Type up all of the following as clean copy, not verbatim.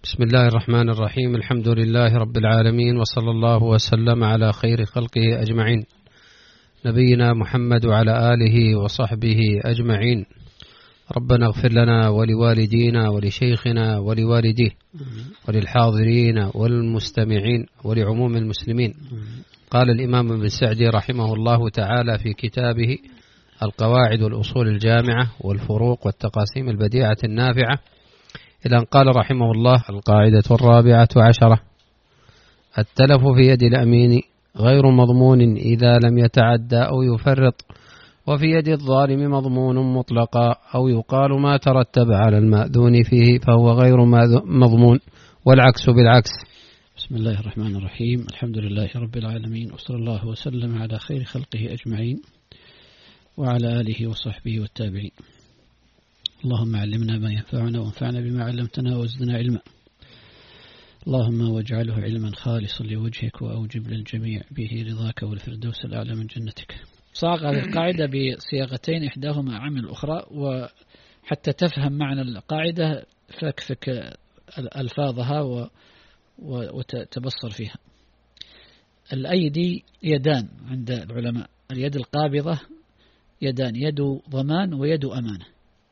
بسم الله الرحمن الرحيم. الحمد لله رب العالمين، وصلى الله وسلم على خير خلقه أجمعين، نبينا محمد وعلى آله وصحبه أجمعين. ربنا اغفر لنا ولوالدينا ولشيخنا ولوالديه وللحاضرين والمستمعين ولعموم المسلمين. قال الإمام ابن سعدي رحمه الله تعالى في كتابه القواعد والأصول الجامعة والفروق والتقاسيم البديعة النافعة، إلى أن قال رحمه الله: القاعدة 14: التلف في يد الأمين غير مضمون إذا لم يتعدى أو يفرط، وفي يد الظالم مضمون مطلقا، أو يقال ما ترتب على المأذون فيه فهو غير مضمون، والعكس بالعكس. بسم الله الرحمن الرحيم. الحمد لله رب العالمين، وصلى الله وسلم على خير خلقه أجمعين وعلى آله وصحبه والتابعين. اللهم علمنا ما ينفعنا وانفعنا بما علمتنا وزدنا علما. اللهم واجعله علما خالصا لوجهك، وأوجب للجميع به رضاك والفردوس الأعلى من جنتك. صاغ هذه القاعدة بصياغتين، إحداهما عن الأخرى، وحتى تفهم معنى القاعدة فاكفك ألفاظها وتبصر فيها. الأيدي يدان عند العلماء، اليد القابضة يدان: يد ضمان ويد أمانة.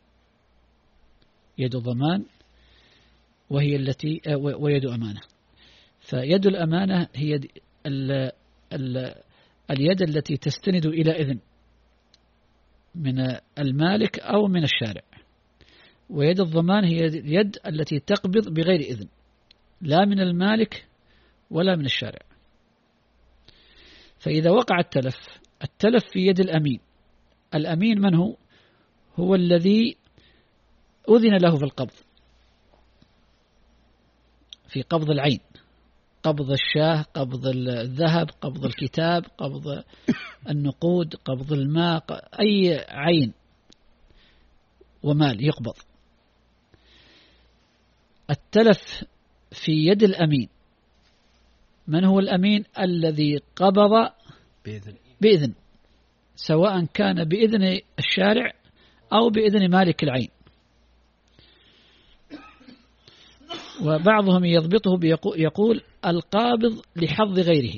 يد ضمان وهي التي ويد أمانة. فيد الأمانة هي اليد التي تستند إلى إذن من المالك أو من الشارع، ويد الضمان هي اليد التي تقبض بغير إذن، لا من المالك ولا من الشارع. فإذا وقع التلف في يد الأمين. الأمين من هو؟ هو الذي أذن له في القبض، في قبض العين، قبض الشاه، قبض الذهب، قبض الكتاب، قبض النقود، قبض الماء، أي عين ومال يقبض. التلف في يد الأمين. من هو الأمين؟ الذي قبض بإذن، سواء كان بإذن الشارع أو بإذن مالك العين. وبعضهم يضبطه يقول: القابض لحظ غيره،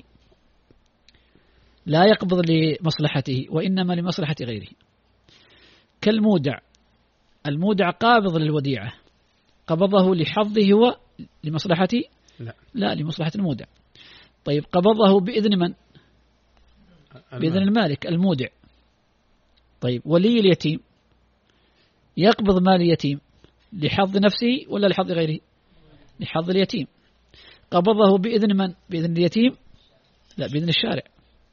لا يقبض لمصلحته وإنما لمصلحة غيره. كالمودع، المودع قابض للوديعة، قبضه لحظه هو لمصلحته؟ لا، لمصلحة المودع. طيب قبضه بإذن من؟ بإذن المالك المودع. طيب ولي اليتيم يقبض مال اليتيم لحظ نفسه ولا لحظ غيره؟ لحظ اليتيم. قبضه بإذن من؟ بإذن اليتيم؟ لا، بإذن الشارع.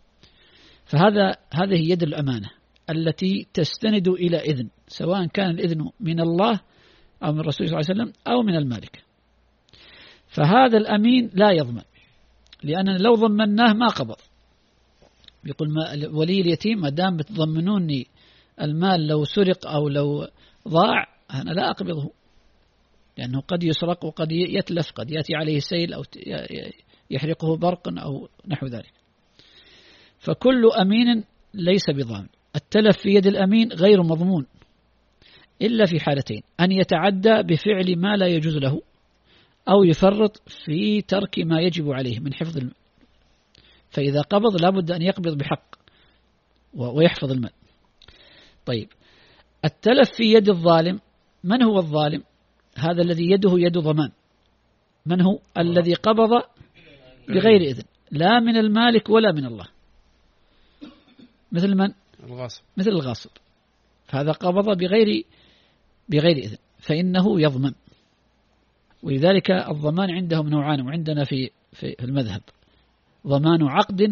هذه يد الأمانة التي تستند إلى إذن، سواء كان الإذن من الله أو من الرسول صلى الله عليه وسلم أو من المالك. فهذا الأمين لا يضمن، لأننا لو ضمناه ما قبض. يقول ولي اليتيم: ما دام بتضمنوني المال لو سرق أو لو ضاع أنا لا أقبضه، لأنه قد يسرق وقد يتلف، قد يأتي عليه سيل أو يحرقه برق أو نحو ذلك. فكل أمين ليس بضامن. التلف في يد الأمين غير مضمون إلا في حالتين: أن يتعدى بفعل ما لا يجوز له، أو يفرط في ترك ما يجب عليه من حفظ المال. فإذا قبض لابد أن يقبض بحق ويحفظ المال. طيب التلف في يد الظالم. من هو الظالم؟ هذا الذي يده يد ضمان. من هو؟ الذي قبض بغير إذن، لا من المالك ولا من الله. مثل من؟ الغاصب. مثل الغاصب. فهذا قبض بغير إذن، فإنه يضمن. ولذلك الضمان عندهم نوعان، وعندنا في المذهب: ضمان عقد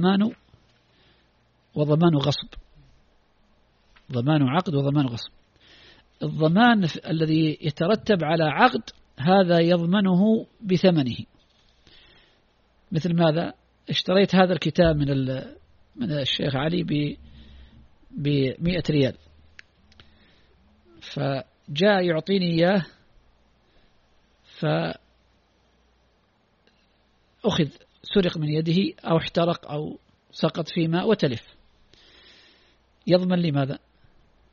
وضمان غصب. ضمان عقد وضمان غصب. الضمان الذي يترتب على عقد هذا يضمنه بثمنه. مثل ماذا؟ اشتريت هذا الكتاب من الشيخ علي ب100 ريال، فجاء يعطيني إياه، فأخذ سرق من يده أو احترق أو سقط في ماء وتلف. يضمن لي ماذا؟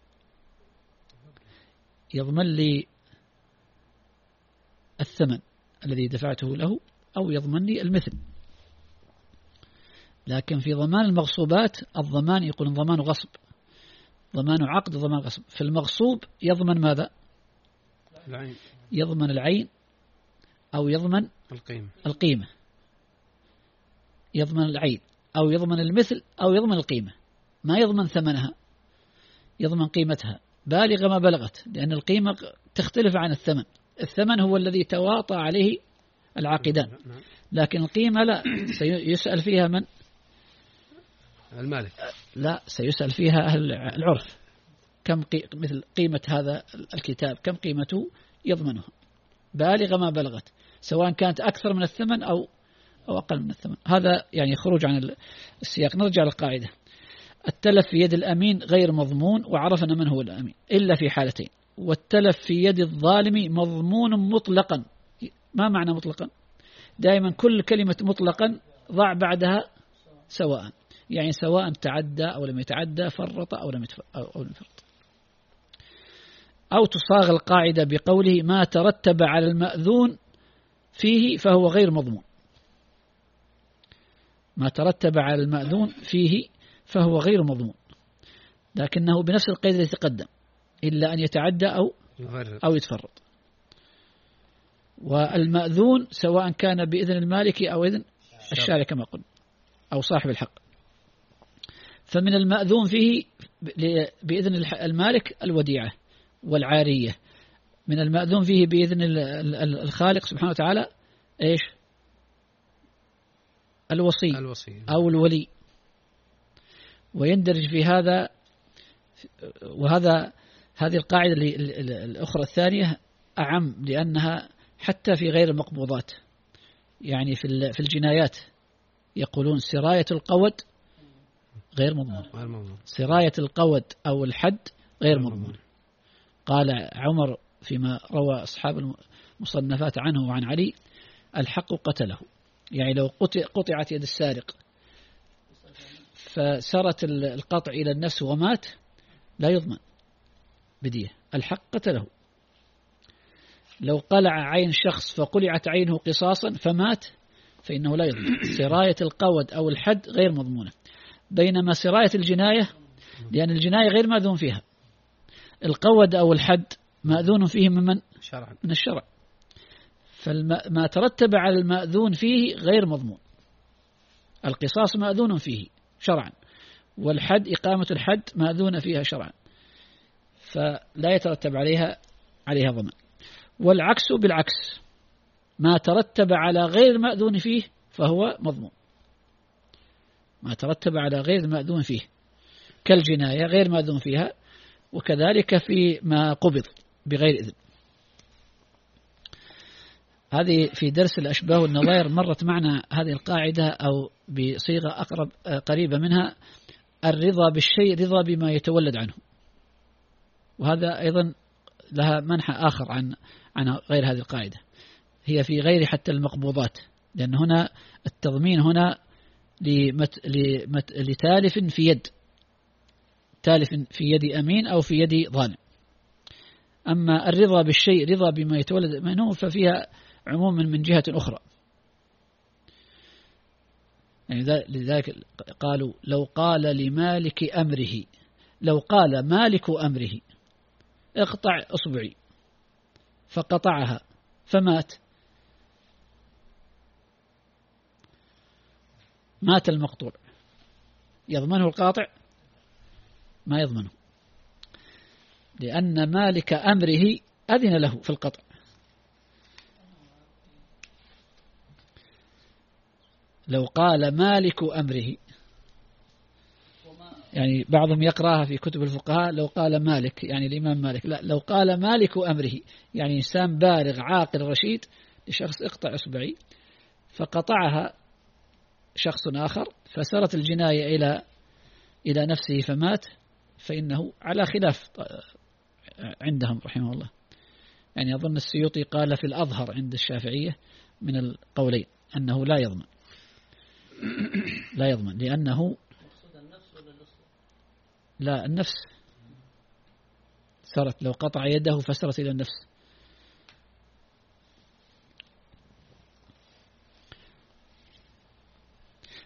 يضمن لي الثمن الذي دفعته له أو يضمن لي المثل. لكن في ضمان المغصوبات الضمان يقول ضمان غصب، ضمان عقد، ضمان غصب. في المغصوب يضمن ماذا؟ العين. يضمن العين أو يضمن القيمة. يضمن العين أو يضمن المثل أو يضمن القيمة، ما يضمن ثمنها، يضمن قيمتها بالغ ما بلغت، لأن القيمة تختلف عن الثمن. الثمن هو الذي تواطى عليه العاقدان، لكن القيمة لا، سيسأل فيها من؟ المالك. لا، سيسأل فيها أهل العرف. كم مثل قيمة هذا الكتاب، كم قيمته، يضمنها بالغ ما بلغت، سواء كانت أكثر من الثمن أو أقل من الثمن. هذا يعني خروج عن السياق. نرجع للقاعدة. التلف في يد الأمين غير مضمون، وعرفنا من هو الأمين إلا في حالتين. والتلف في يد الظالم مضمون مطلقا. ما معنى مطلقا؟ دائما كل كلمة مطلقا ضع بعدها سواء، يعني سواء تعدى أو لم يتعدى، فرط أو لم يفرط. أو تصاغ القاعدة بقوله ما ترتب على المأذون فيه فهو غير مضمون. ما ترتب على المأذون فيه فهو غير مضمون، لكنه بنفس القيد الذي تقدم، إلا أن يتعدى أو يتفرط. والمأذون سواء كان بإذن المالك أو إذن الشارع كما قلنا، أو صاحب الحق. فمن المأذون فيه بإذن المالك الوديعة والعارية. من المأذون فيه بإذن الخالق سبحانه وتعالى إيش؟ الوصي أو الولي. ويندرج في هذا، هذه القاعدة الأخرى الثانية أعم، لأنها حتى في غير المقبوضات، يعني في الجنايات يقولون سراية القود غير مضمون. سراية القود أو الحد غير مضمون. قال عمر فيما روى أصحاب المصنفات عنه وعن علي: الحق قتله، يعني لو قطعت يد السارق فسرت القطع إلى النفس ومات لا يضمن بدية، الحق قتله. لو قلع عين شخص فقلعت عينه قصاصا فمات فإنه لا يضمن. سراية القود أو الحد غير مضمونة، بينما سراية الجناية، لأن الجناية غير مأذون فيها، القود أو الحد مأذون فيه من الشرع. فما ترتب على المأذون فيه غير مضمون. القصاص مأذون فيه شرعا، والحد إقامة الحد مأذون فيها شرعا، فلا يترتب عليها ضمان. والعكس بالعكس، ما ترتب على غير مأذون فيه فهو مضمون. ما ترتب على غير مأذون فيه كالجناية غير مأذون فيها، وكذلك في ما قبض بغير إذن. هذه في درس الأشباه والنظائر مرت معنا هذه القاعدة، أو بصيغة أقرب قريبة منها: الرضا بالشيء رضا بما يتولد عنه. وهذا أيضا لها منحى آخر عن غير هذه القاعدة، هي في غير حتى المقبوضات، لأن هنا التضمين هنا لتالف في يد، تالف في يد أمين أو في يد ظالم. أما الرضا بالشيء رضا بما يتولد منه ففيها عموم من جهة أخرى. يعني لذلك قالوا: لو قال لمالك أمره، لو قال مالك أمره اقطع أصبعي فقطعها فمات، مات المقطوع، يضمنه القاطع؟ ما يضمنه، لأن مالك أمره أذن له في القطع. لو قال مالك أمره، يعني بعضهم يقرأها في كتب الفقهاء لو قال مالك يعني الإمام مالك، لا، لو قال مالك أمره يعني إنسان بالغ عاقل رشيد لشخص اقطع إصبعي، فقطعها شخص آخر فسرت الجناية إلى نفسه فمات، فإنه على خلاف عندهم رحمه الله. يعني أظن السيوطي قال في الأظهر عند الشافعية من القولين أنه لا يضمن، لا يضمن، لأنه لا، النفس سرت، لو قطع يده فسرت إلى النفس.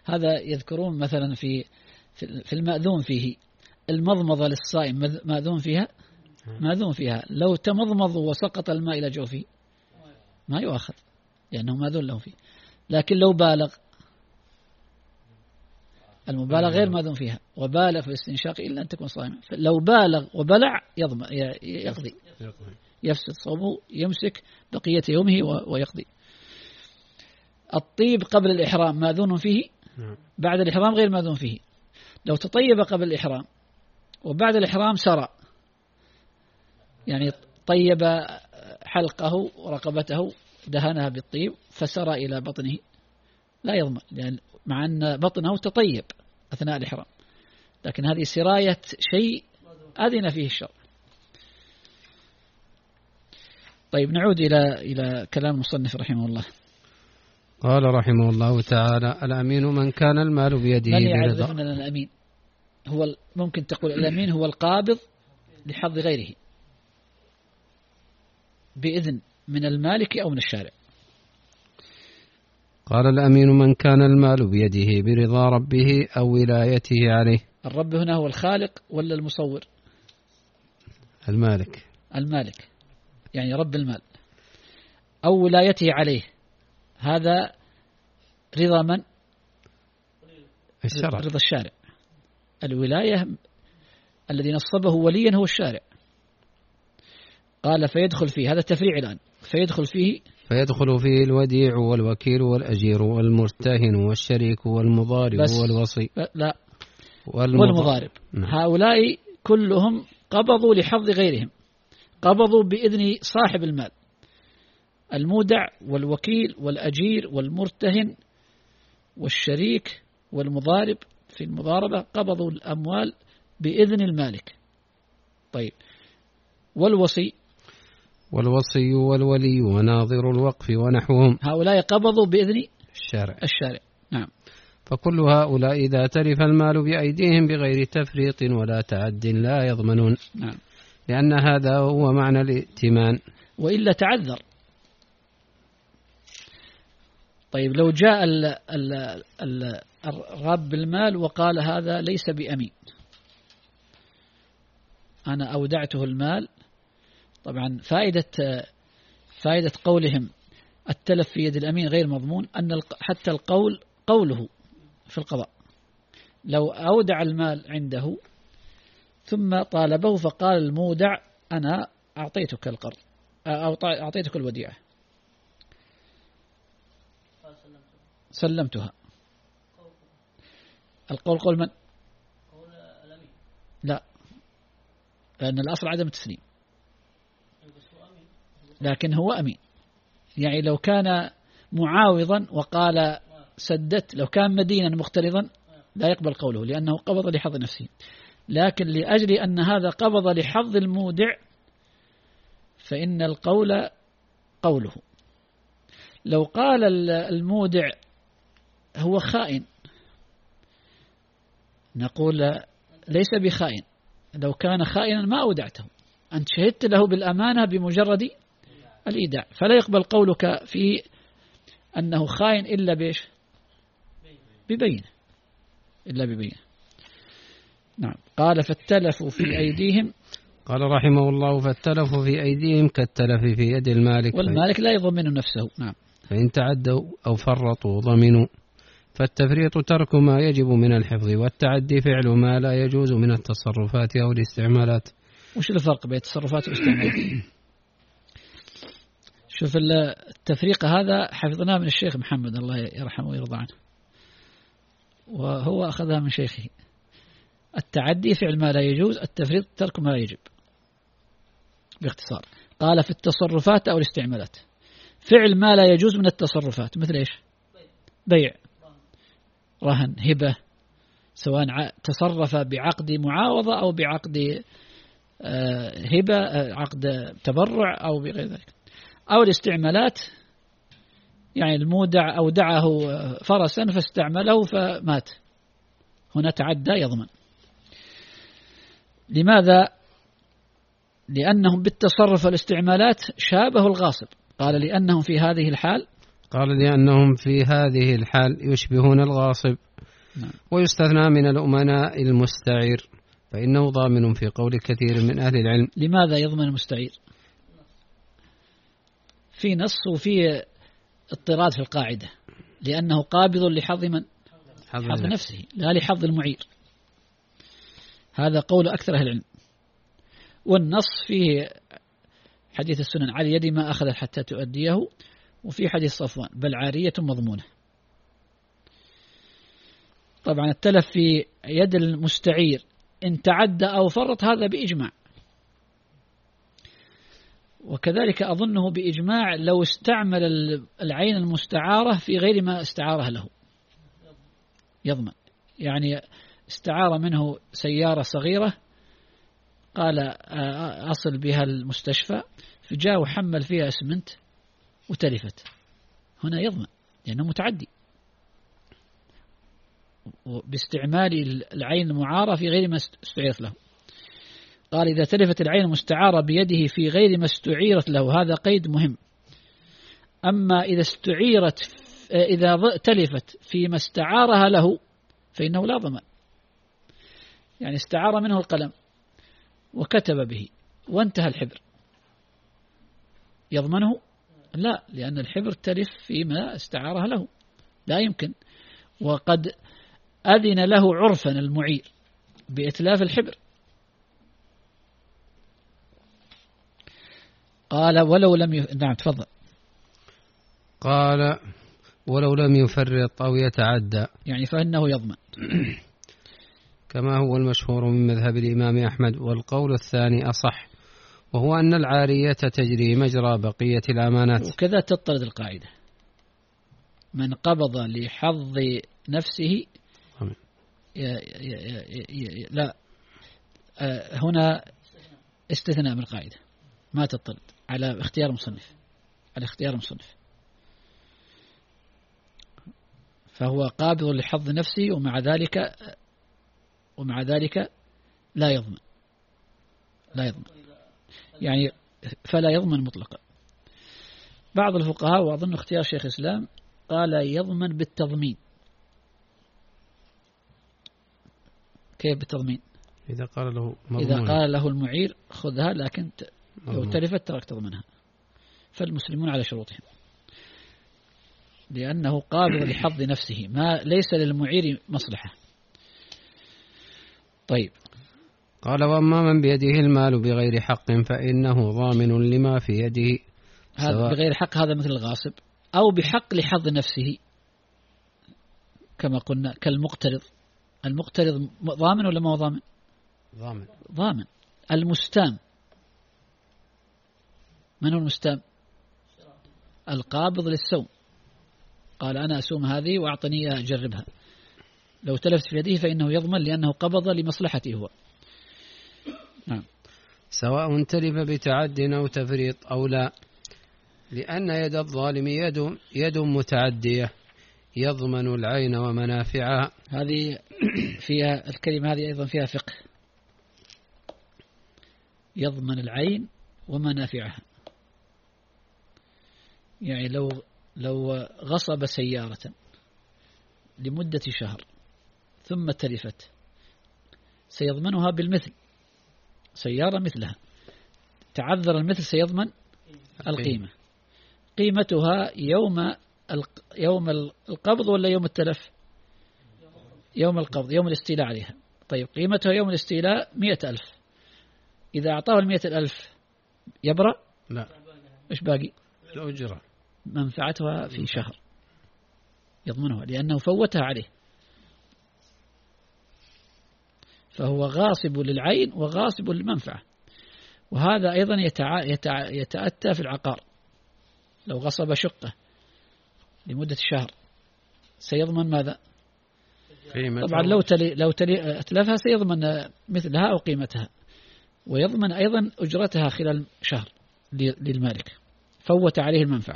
هذا يذكرون مثلا في المأذون فيه المضمضة للصائم مأذون فيها، مأذون فيها. لو تمضمض وسقط الماء إلى جوفه ما يؤخذ لأنه مأذون له فيه. لكن لو بالغ، المبالغ غير مأذون فيها، وبالغ في الاستنشاق إلا أن تكون صائما، لو بالغ وبلع يقضي، يفسد صومه، يمسك بقية يومه ويقضي. الطيب قبل الإحرام مأذون فيه، بعد الإحرام غير مأذون فيه. لو تطيب قبل الإحرام وبعد الإحرام سرى، يعني طيب حلقه ورقبته دهنها بالطيب فسرى إلى بطنه لا يضمن، لأن مع أن بطنه تطيب أثناء الإحرام، لكن هذه سراية شيء أذن فيه الشرع. طيب نعود إلى كلام المصنف رحمه الله. قال رحمه الله تعالى: الأمين من كان المال بيده من يعرف من الأمين؟ هو ممكن تقول الأمين هو القابض لحظ غيره بإذن من المالك أو من الشارع. قال: الأمين من كان المال بيده برضا ربه أو ولايته عليه. الرب هنا هو الخالق ولا المصور؟ المالك. المالك يعني رب المال، أو ولايته عليه، هذا رضا من؟ الشرع. رضا الشارع. الولاية الذي نصبه وليا هو الشارع. قال فيدخل فيه، هذا التفريع الآن، فيدخل فيه الوديع والوكيل والأجير والمرتهن والشريك والمضارب والوصي. لا، والمضارب. هؤلاء كلهم قبضوا لحظ غيرهم، قبضوا بإذن صاحب المال. المودع والوكيل والأجير والمرتهن والشريك والمضارب في المضاربة قبضوا الأموال بإذن المالك. طيب والوصي والولي وناظر الوقف ونحوهم، هؤلاء قبضوا بإذن الشارع. نعم. فكل هؤلاء إذا تلف المال بأيديهم بغير تفريط ولا تعد لا يضمنون. نعم. لأن هذا هو معنى الائتمان، وإلا تعذر. طيب لو جاء رب المال وقال هذا ليس بأمين، أنا أودعته المال. طبعا فائدة قولهم التلف في يد الأمين غير مضمون أن حتى قوله في القضاء، لو أودع المال عنده ثم طالبه فقال المودع أنا أعطيتك القرض أو أعطيتك الوديعة سلمتها، القول قول من؟ قول الأمين. لا، لأن الأصل عدم التسليم، لكن هو أمين. يعني لو كان معاوضا وقال سدت، لو كان مدينا مقترضا لا يقبل قوله لأنه قبض لحظ نفسه، لكن لأجل أن هذا قبض لحظ المودع فإن القول قوله. لو قال المودع هو خائن نقول ليس بخائن، لو كان خائنا ما أودعته، أنت شهدت له بالأمانة بمجرد الإيداع، فلا يقبل قولك في أنه خائن إلا بإيش؟ ببينه، إلا ببينه. نعم. قال فالتلف في أيديهم، قال رحمه الله فالتلف في أيديهم كالتلف في يد المالك، والمالك لا يضمن نفسه. نعم. فإن تعدوا أو فرطوا ضمنوا. فالتفريط ترك ما يجب من الحفظ، والتعدي فعل ما لا يجوز من التصرفات أو الاستعمالات. وش الفرق بين التصرفات والاستعمالات؟ شوف التفريق هذا حفظناه من الشيخ محمد الله يرحمه ويرضى عنه، وهو أخذها من شيخه. التعدي فعل ما لا يجوز، التفريط ترك ما لا يجب. باختصار قال في التصرفات أو الاستعمالات، فعل ما لا يجوز من التصرفات مثل إيش؟ بيع، رهن، هبة، سواء تصرف بعقد معاوضة أو بعقد هبة، عقد تبرع أو بغير ذلك. أو الاستعمالات يعني المودع أودعه فرسا فاستعمله فمات، هنا تعدى يضمن. لماذا؟ لأنهم بالتصرف والاستعمالات شابهوا الغاصب. قال لأنهم في هذه الحال قال لأنهم في هذه الحال يشبهون الغاصب. ويستثنى من الأمناء المستعير فإنه ضامن في قول كثير من أهل العلم. لماذا يضمن المستعير؟ في نص وفي اضطراد في القاعدة، لأنه قابض لحظ من؟ حظ نفسه لا لحظ المعير. هذا قول أكثر أهل العلم. والنص فيه حديث السنن على يد ما أخذت حتى تؤديه، وفي حديث صفوان بل عارية مضمونة. طبعا التلف في يد المستعير إن تعدى أو فرط هذا بإجماع، وكذلك أظنه بإجماع لو استعمل العين المستعارة في غير ما استعارها له يضمن. يعني استعار منه سيارة صغيرة قال أصل بها المستشفى، فجاء وحمل فيها اسمنت وتلفت، هنا يضمن لأنه متعدي باستعمال العين المعارة في غير ما استعيرت له. قال إذا تلفت العين المستعارة بيده في غير ما استعيرت له، هذا قيد مهم. أما إذا تلفت فيما استعارها له فإنه لا ضمان. يعني استعار منه القلم وكتب به وانتهى الحبر، يضمنه؟ لا، لأن الحبر تلف فيما استعارها له، لا يمكن. وقد أذن له عرفا المعير بإتلاف الحبر. قال ولو لم نعم تفضل. قال ولو لم يفرط أو يتعدى يعني فإنه يضمن كما هو المشهور من مذهب الإمام أحمد. والقول الثاني أصح، وهو أن العارية تجري مجرى بقية الأمانات. وكذا تطرد القاعدة، من قبض لحظ نفسه لا، هنا استثناء من القاعدة ما تطرد على اختيار المصنف، فهو قابض لحظ نفسه ومع ذلك لا يضمن يعني فلا يضمن مطلقا. بعض الفقهاء وأظن اختيار شيخ الإسلام قال يضمن بالتضمين. كيف بالتضمين؟ إذا قال له المعير خذها لكن لو تلفت ترك تضمنها، فالمسلمون على شروطهم، لأنه قابل لحظ نفسه ما ليس للمعير مصلحة. طيب قال وأما من بيده المال بغير حق فإنه ضامن لما في يده. هذا بغير حق هذا مثل الغاصب، أو بحق لحظ نفسه كما قلنا كالمقترض. المقترض ضامن ولا ما هو ضامن؟ ضامن. المستام، من هو المستام؟ القابض للسوم، قال أنا أسوم هذه وأعطني أجربها، لو تلفت في يده فإنه يضمن لأنه قبض لمصلحته هو. نعم. سواء تلف بتعد أو تفريط أو لا، لأن يد الظالم يد متعدية يضمن العين ومنافعها. هذه فيها الكلمة هذه أيضا فيها فقه، يضمن العين ومنافعها. يعني لو غصب سيارة لمدة شهر ثم تلفت سيضمنها بالمثل، سيارة مثلها تعذر المثل سيضمن القيمة. قيمتها يوم القبض ولا يوم التلف؟ يوم القبض، يوم الاستيلاء عليها. طيب قيمتها يوم الاستيلاء 100,000، إذا أعطاه 100,000 يبرأ؟ لا. إيش باقي؟ الأجرة منفعتها في شهر يضمنها لأنه فوتها عليه، فهو غاصب للعين وغاصب للمنفعة. وهذا أيضا يتأتى في العقار، لو غصب شقة لمدة شهر سيضمن ماذا؟ طبعا لو أتلفها سيضمن مثلها أو قيمتها، ويضمن أيضا أجرتها خلال شهر للمالك، فوت عليه المنفعة.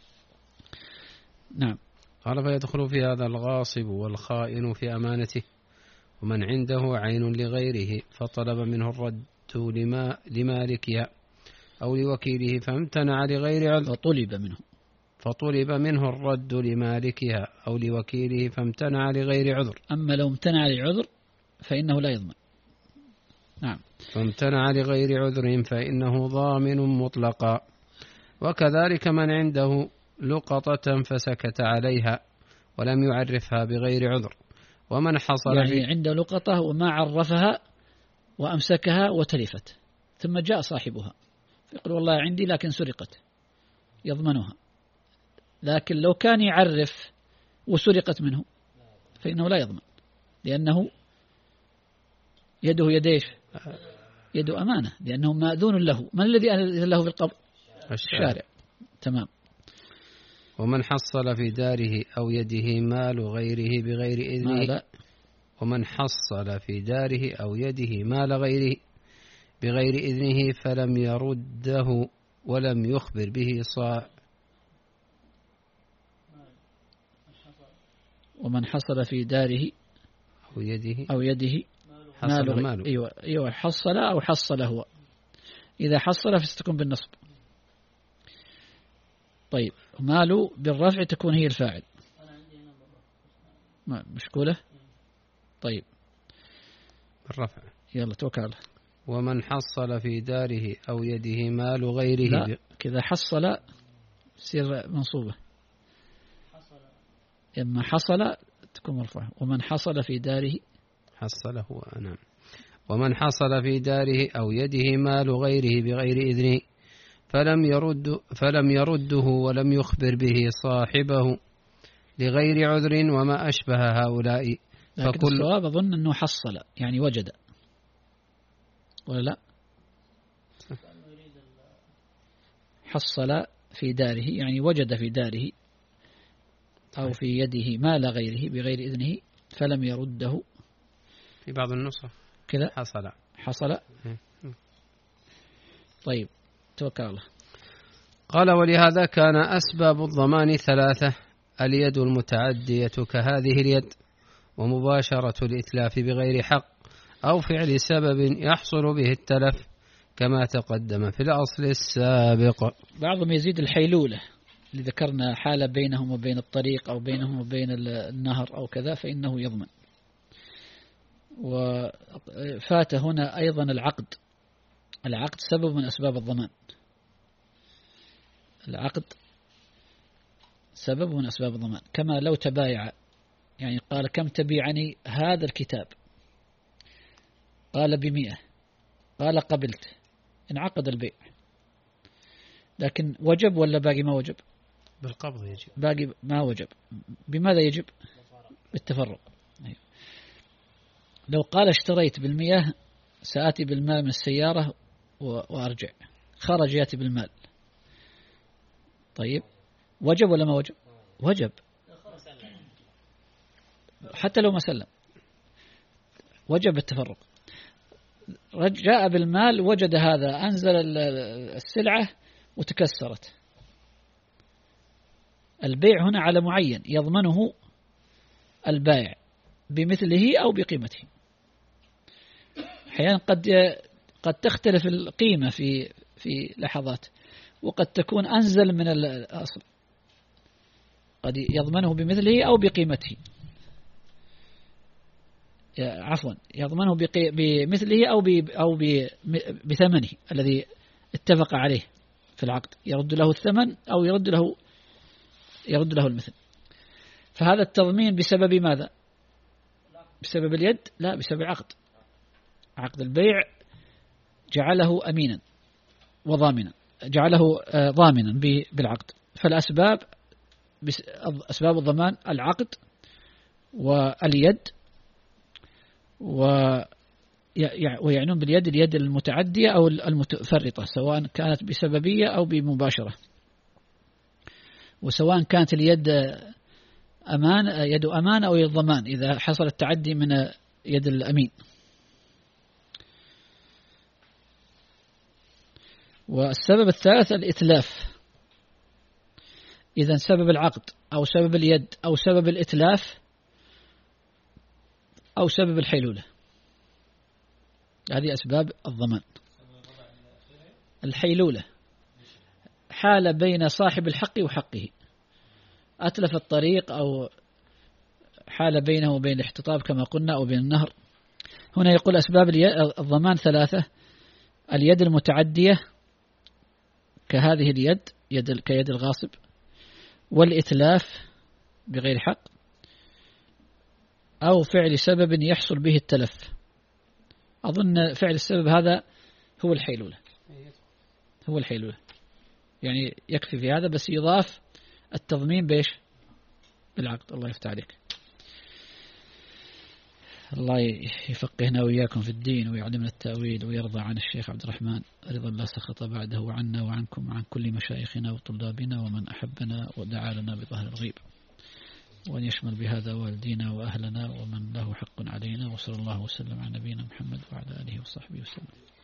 نعم. قال فيدخل في هذا الغاصب والخائن في أمانته، ومن عنده عين لغيره فطلب منه الرد لمالكها أو لوكيله فامتنع لغير علم فطلب منه فطلب منه الرد لمالكها أو لوكيله فامتنع لغير عذر. أما لو امتنع لعذر فإنه لا يضمن. نعم. فامتنع لغير عذر فإنه ضامن مطلقا. وكذلك من عنده لقطة فسكت عليها ولم يعرفها بغير عذر. ومن حصل يعني عنده لقطة وما عرفها وأمسكها وتلفت ثم جاء صاحبها فيقول والله عندي لكن سرقت، يضمنها. لكن لو كان يعرف وسرقت منه فإنه لا يضمن، لأنه يده يديش يد أمانة، لأنه مأذون له. من الذي أذن له بالقبض؟ الشارع. تمام. ومن حصل في داره أو يده مال غيره بغير إذنه ومن حصل في داره أو يده مال غيره بغير إذنه فلم يرده ولم يخبر به ومن حصل في داره أو يده ماله. أيوة حصل أو حصل هو. إذا حصل فستكون بالنصب. طيب ماله بالرفع تكون هي الفاعل مشكولة. طيب بالرفع. يلا توكل. ومن حصل في داره أو يده مال غيره لا كذا حصل سير منصوبة. إما حصل تكون مرفوعة. ومن حصل في داره حصله هو. نعم. ومن حصل في داره أو يده مال غيره بغير إذنه فلم يرده ولم يخبر به صاحبه لغير عذر وما أشبه هؤلاء. لكن الصواب أظن أنه حصل يعني وجد ولا لا؟ حصل في داره يعني وجد في داره أو في يده مال غيره بغير إذنه فلم يرده. في بعض النسخ كذا حصل. طيب توكل الله. قال ولهذا كان أسباب الضمان ثلاثة: اليد المتعدية كهذه اليد، ومباشرة الإتلاف بغير حق، أو فعل سبب يحصل به التلف كما تقدم في الأصل السابق. بعضهم يزيد الحيلولة اللي ذكرنا حالة بينهم وبين الطريق أو بينهم وبين النهر أو كذا فإنه يضمن. وفات هنا أيضا العقد سبب من أسباب الضمان. العقد سبب من أسباب الضمان. كما لو تبايع يعني قال كم تبيعني هذا الكتاب، قال ب100، قال قبلت، انعقد البيع. لكن وجب ولا باقي ما وجب؟ بالقبض يجب. باقي ما وجب. بماذا يجب؟ بالتفرق. لو قال اشتريت ب100 سآتي بالمال من السيارة وأرجع، خرج يأتي بالمال. طيب وجب ولا ما وجب؟ وجب حتى لو ما سلم، وجب التفرق. جاء بالمال وجد هذا أنزل السلعة وتكسرت. البيع هنا على معين يضمنه البائع بمثله أو بقيمته. أحيانا قد تختلف القيمة في لحظات، وقد تكون أنزل من الأصل، قد يضمنه بمثله أو بقيمته. عفوا يضمنه بمثله أو بثمنه الذي اتفق عليه في العقد، يرد له الثمن أو يرد له المثل. فهذا التضمين بسبب ماذا؟ بسبب اليد؟ لا، بسبب العقد. عقد البيع جعله أمينا وضامنا، جعله ضامنا بالعقد. فالأسباب أسباب الضمان العقد واليد، ويعنون باليد اليد المتعدية أو المتفرطة، سواء كانت بسببية أو بمباشرة، وسواء كانت اليد يد أمان أو يد ضمان إذا حصل التعدي من يد الأمين. والسبب الثالث الإتلاف. إذا سبب العقد أو سبب اليد أو سبب الإتلاف أو سبب الحيلولة، هذه أسباب الضمان. الحيلولة حال بين صاحب الحق وحقه، أتلف الطريق أو حال بينه وبين الاحتطاب كما قلنا أو بين النهر. هنا يقول أسباب الضمان 3: اليد المتعدية كهذه اليد كيد الغاصب، والإتلاف بغير حق، أو فعل سبب يحصل به التلف. أظن فعل السبب هذا هو الحيلولة، هو الحيلولة، يعني يكفي في هذا، بس يضاف التضمين بيش بالعقد. الله يفتح عليك. الله يفقهنا وإياكم في الدين ويعلمنا التأويل، ويرضى عن الشيخ عبد الرحمن رضا لا سخط بعده، وعنا وعنكم وعن كل مشايخنا وطلابنا ومن أحبنا ودعا لنا بظهر الغيب، وأن يشمل بهذا والدينا وأهلنا ومن له حق علينا. وصلى الله وسلم على نبينا محمد وعلى آله وصحبه وسلم.